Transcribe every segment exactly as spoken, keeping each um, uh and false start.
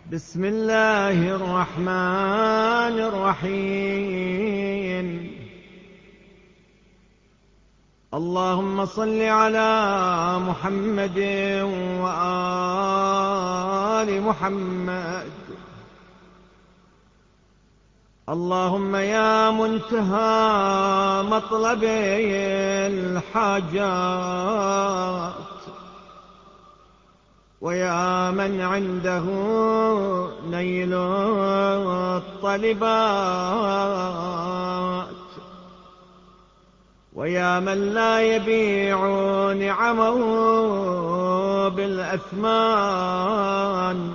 بسم الله الرحمن الرحيم. اللهم صل على محمد وآل محمد. اللهم يا منتهى مطلب الحاجات، ويا من عنده نيل الطلبات، ويا من لا يبيع نعمه بالأثمان،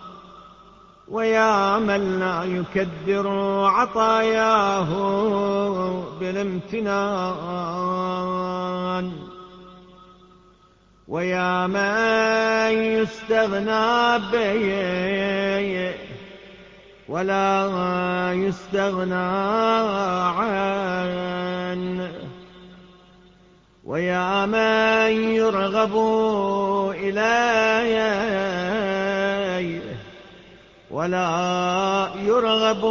ويا من لا يكدر عطاياه بالامتنان، ويا من يستغنى به ولا يستغنى عنه، ويا من يرغب إليه ولا يرغب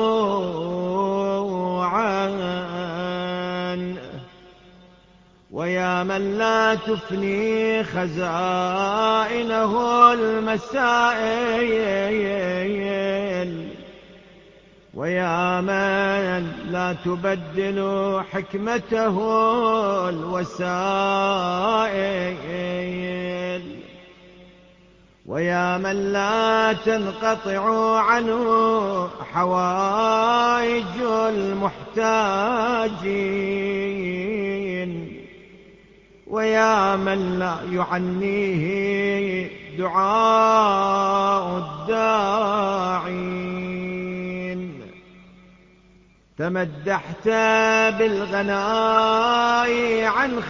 عنه، ويا من لا تفني خزائنه المسائل، ويا من لا تبدل حكمته الوسائل، ويا من لا تنقطع عنه حوائج المحتاجين، ويا من لا يعنيه دعاء الداعين. تمدحت بالغناء عن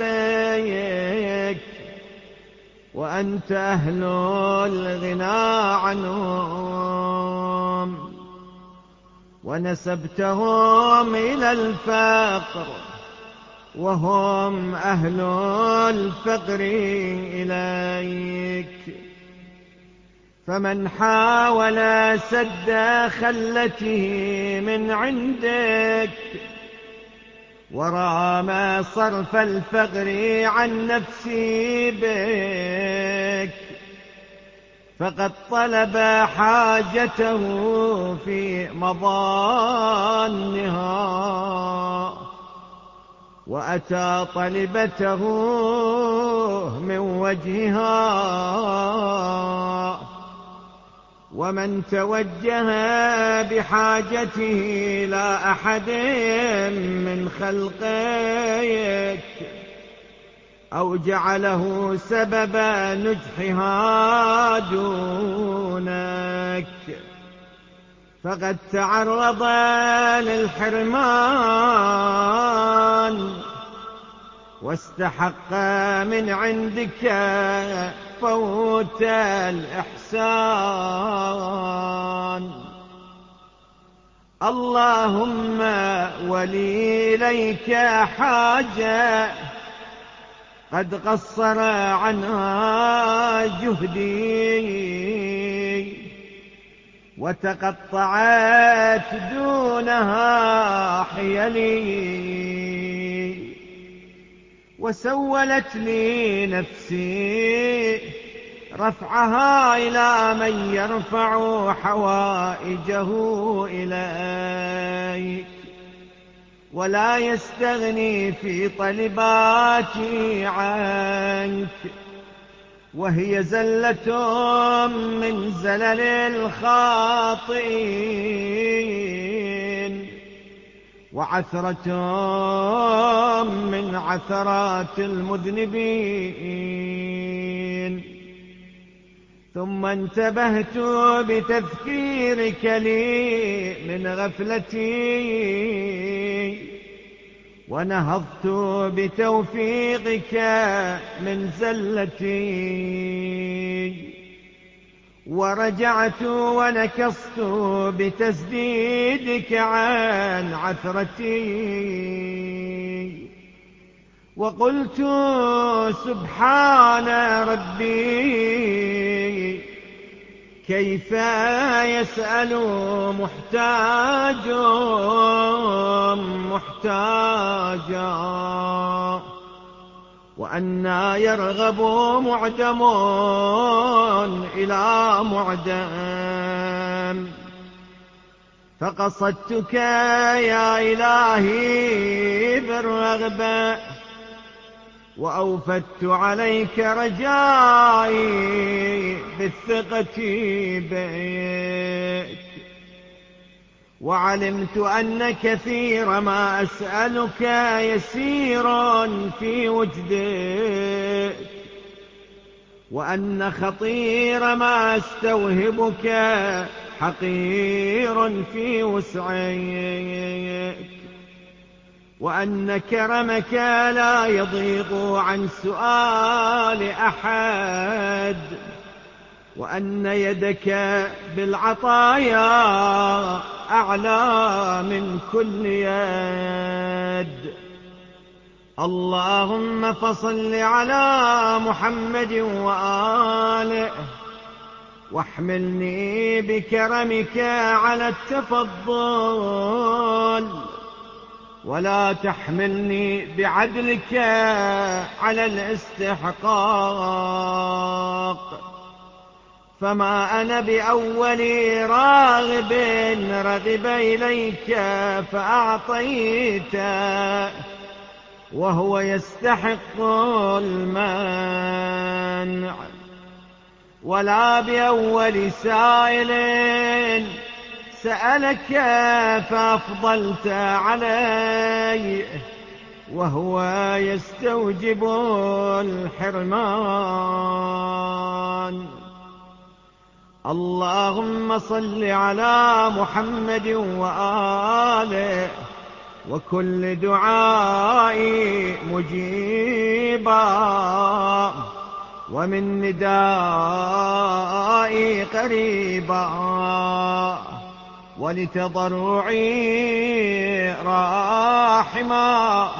خلقك، وأنت أهل الغنى عنهم، ونسبتهم إلى الفقر وهم أهل الفقر إليك. فمن حاول سد خلته من عندك، ورام صرف الفقر عن نفسي بك، فقد طلب حاجته في مظانها، وأتى طلبته من وجهها. ومن توجه بحاجته لا أحد من خلقك، أو جعله سبب نجحها دونك، فقد تعرض للحرمان، واستحق من عندك فوت الإحسان. اللهم ولي إليك حاجة قد قصر عنها جهدي، وتقطعت دونها حيلي، وسولت لي نفسي رفعها إلى من يرفع حوائجه إليك، ولا يستغني في طلباتي عنك، وهي زلة من زلل الخاطئين، وعثرة من عثرات المذنبين. ثم انتبهت بتذكيرك لي من غفلتي، ونهضت بتوفيقك من زلتي، ورجعت ونكصت بتسديدك عن عثرتي، وقلت سبحان ربي كيف يسأل محتاج محتاجا وأنى يرغب معدم إلى معدم. فقصدتك يا إلهي بالرغبة وأوفدت عليك رجائي بالثقة بك، وعلمت أن كثير ما أسألك يسير في وجدك، وأن خطير ما أستوهبك حقير في وسعك، وأن كرمك لا يضيق عن سؤال أحد، وأن يدك بالعطايا أعلى من كل يد. اللهم فصل على محمد وآله، واحملني بكرمك على التفضل، ولا تحملني بعدلك على الاستحقاق. فما أنا بأول راغب رغب إليك فأعطيته وهو يستحق المنع، ولا بأول سائل سألك فأفضلت عليه وهو يستوجب الحرمان. اللهم صل على محمد وآله، وكل دعائي مجيبا، ومن ندائي قريبا، ولتضرعي راحما،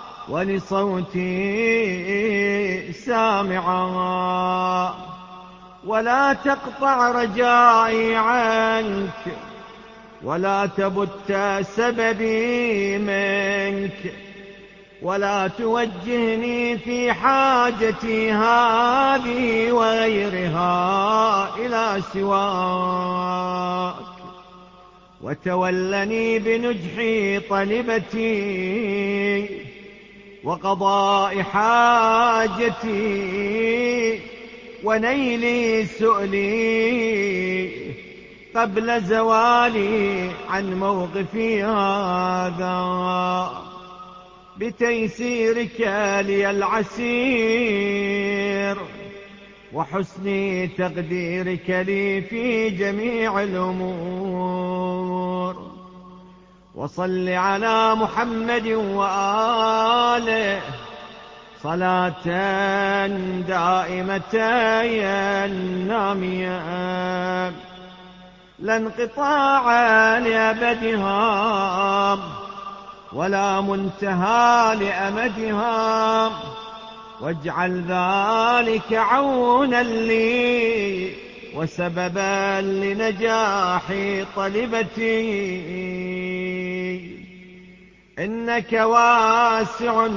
ولصوتي سامعا. ولا تقطع رجائي عنك، ولا تبت سببي منك، ولا توجهني في حاجتي هذه وغيرها إلى سواك، وتولني بنجح طلبتي وقضاء حاجتي ونيل سؤلي قبل زوالي عن موقفي هذا، بتيسيرك لي العسير وحسن تقديرك لي في جميع الأمور. وصل على محمد وآله صلاة دائمة نامية لا انقطاع لأبدها ولا منتهى لأمدها، واجعل ذلك عونا لي وسببا لنجاح طلبتي. إنك واسع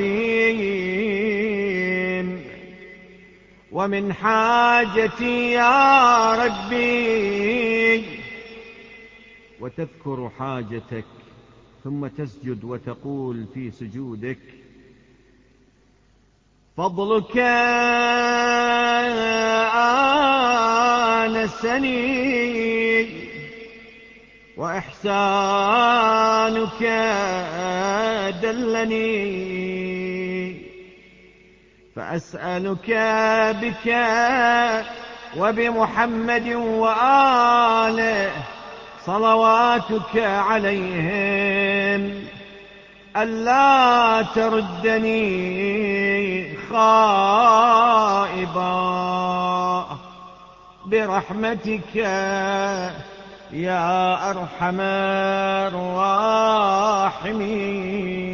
كريم، ومن حاجتي يا ربي. وتذكر حاجتك ثم تسجد وتقول في سجودك: فضلك آنسني وإحسانك دلني، فأسألك بك وبمحمد وآله صلواتك عليهم ألا تردني خائبا برحمتك يا أرحم الراحمين.